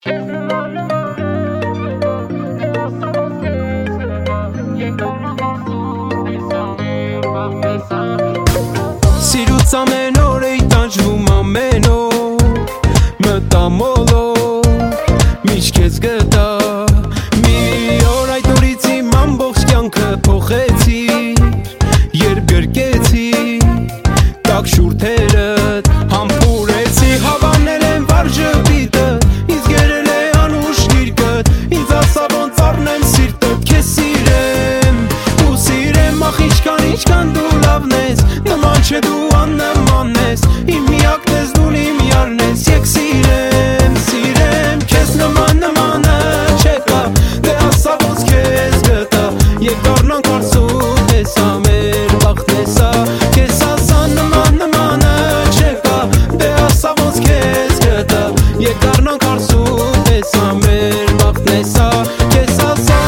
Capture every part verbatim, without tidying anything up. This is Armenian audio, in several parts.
Սիրուց ամեն օր էի տանջվում ամեն օր մտամոլով միշտ քեզ գտա մի օր այդ օրից իմ ամբողջ կյանքը փոխեցի երբ գրկեցի տաք շուրթերդ համբուրեցի հավանել եմ վար ժպիտը ինձ գերել է անուշ գիրկդ ինձ ասա ոնց առնեմ սիրտդ քեզ սիրեմ ու սիրեմ ախ ինչքան ինչքան դու լավն ես նման չէ դու աննման ես իմ միակն ես դու իմ յարն ես եկ սիրեմ սիրեմ քեզ նման նմանը չկա դե ասա ոնց քեզ գտա եկ դառնանք արսու տեսա մեր բախտն է սա քեզ ասա նման նմանը չկա դե ասա ոնց քեզ գտա եկ դառնանք արսու տեսա մեր բախտն է սա քեզ ասա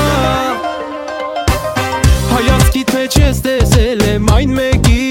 հայացքիդ մեջ ես տեսել եմ այն մեկի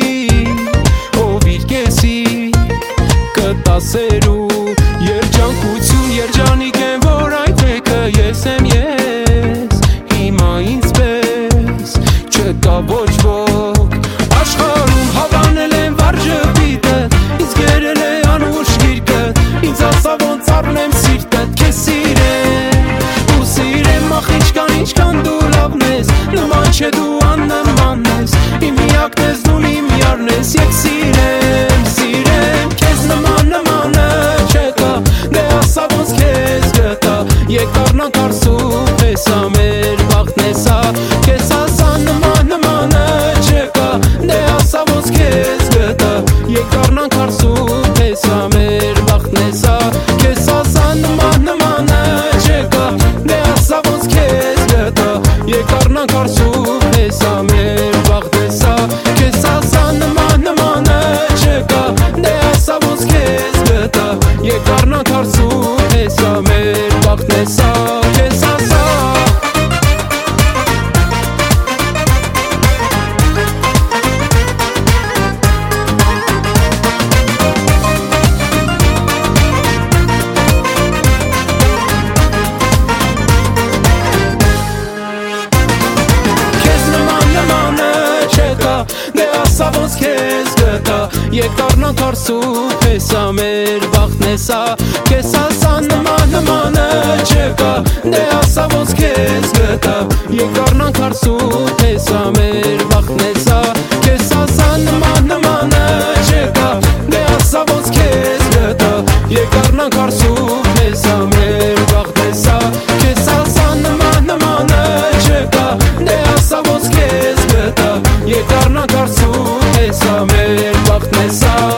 կտասերու երջանկություն երջանիկ եմ որ այդ մեկը ես եմ ես հիմա ինձ պես չկա ոչ ոք աշխարհում հավանել եմ վար ժպիտը ինձ գերել է անուշ գիրկը ինձ ասա ոնց առնեմ սիրտդ քեզ սիրեմ ու սիրեմ ախ ինչքան ինչքան դու լավն ես նման չէ դու աննման ես իմ միակն ես դու իմ յարն ես եկ սիրեմ սիրեմ քեզ նման նմանը չկա դե ասա ոնց քեզ գտա եկ դառնանք արսու տեսա մեր բախտն է սա քեզ ասա նման նմանը չկա դե ասա ոնց քեզ գտա եկ դառնանք արսու տեսա մեր բախտն է սա քեզ ասա նման նմանը չկա դե ասա ոնց քեզ գտա եկ դառնանք արսու տեսա մեր բախտն է սա քեզ ասա նման նմանը չկա դե ասա ոնց քեզ գտա եկ դառնանք արսու տեսա մեր բախտն է սա քեզ ասա Ասա ոնց քեզ գտա եկ դառնանք արսու տեսա մեր բախտն է սա քեզ ասա նման նմանը չկա դե ասա ոնց քեզ գտա եկ դառնանք արսու տեսա մեր բախտն է սա քեզ ասա նման նմանը չկա դե ասա ոնց քեզ գտա եկ դառնանք արսու տեսա մեր բախտն է սա քեզ ասա նման նմանը չկա դե ասա ոնց քեզ գտա եկ դառնանք արսու տեսա մեր բախտն է սա